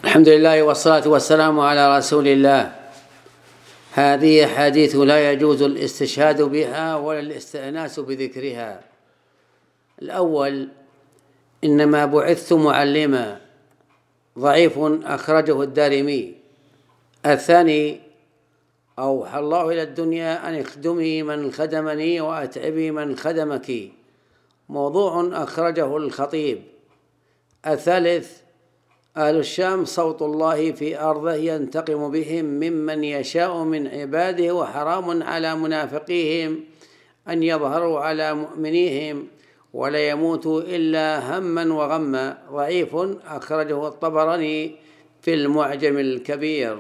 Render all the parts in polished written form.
الحمد لله والصلاة والسلام على رسول الله. هذه حديث لا يجوز الاستشهاد بها ولا الاستئناس بذكرها. الأول: إنما بعثت معلما، ضعيف، أخرجه الدارمي. الثاني: أوحى الله إلى الدنيا أن اخدمي من خدمني وأتعبي من خدمك، موضوع، أخرجه الخطيب. الثالث: أهل الشام صوت الله في أرضه ينتقم بهم ممن يشاء من عباده، وحرام على منافقيهم أن يظهروا على مؤمنيهم، ولا يموتوا إلا هما وغما، ضعيف، أخرجه الطبراني في المعجم الكبير.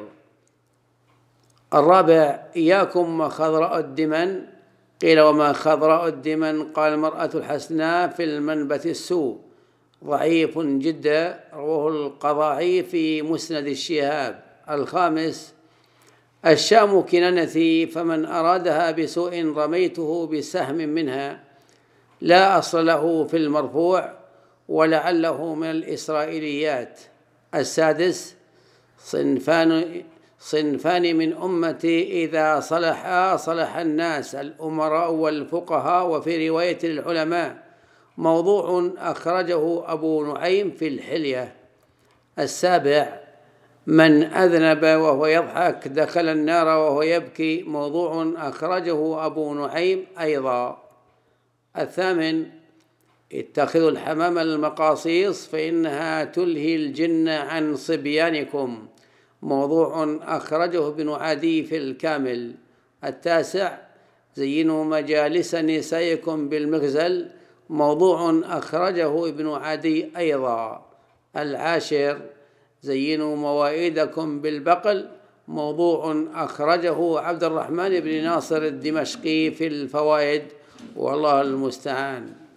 الرابع: إياكم وخضراء الدمن. قيل: وما خضراء الدمن؟ قال: المرأة الحسناء في المنبت السوء، ضعيف جدا، رواه القضاعي في مسند الشهاب. الخامس: الشام كنانتي، فمن أرادها بسوء رميته بسهم منها، لا أصل له في المرفوع، ولعله من الإسرائيليات. السادس: صنفان من أمتي إذا صلحا صلح الناس، الأمراء والفقهاء، وفي رواية العلماء، موضوع، أخرجه أبو نعيم في الحلية. السابع: من أذنب وهو يضحك دخل النار وهو يبكي، موضوع، أخرجه أبو نعيم أيضا. الثامن: اتخذوا الحمام المقاصيص فإنها تلهي الجن عن صبيانكم، موضوع، أخرجه ابن عدي في الكامل. التاسع: زينوا مجالس نسائكم بالمغزل، موضوع، أخرجه ابن عدي أيضا. العاشر: زينوا موائدكم بالبقل، موضوع، أخرجه عبد الرحمن بن ناصر الدمشقي في الفوائد، والله المستعان.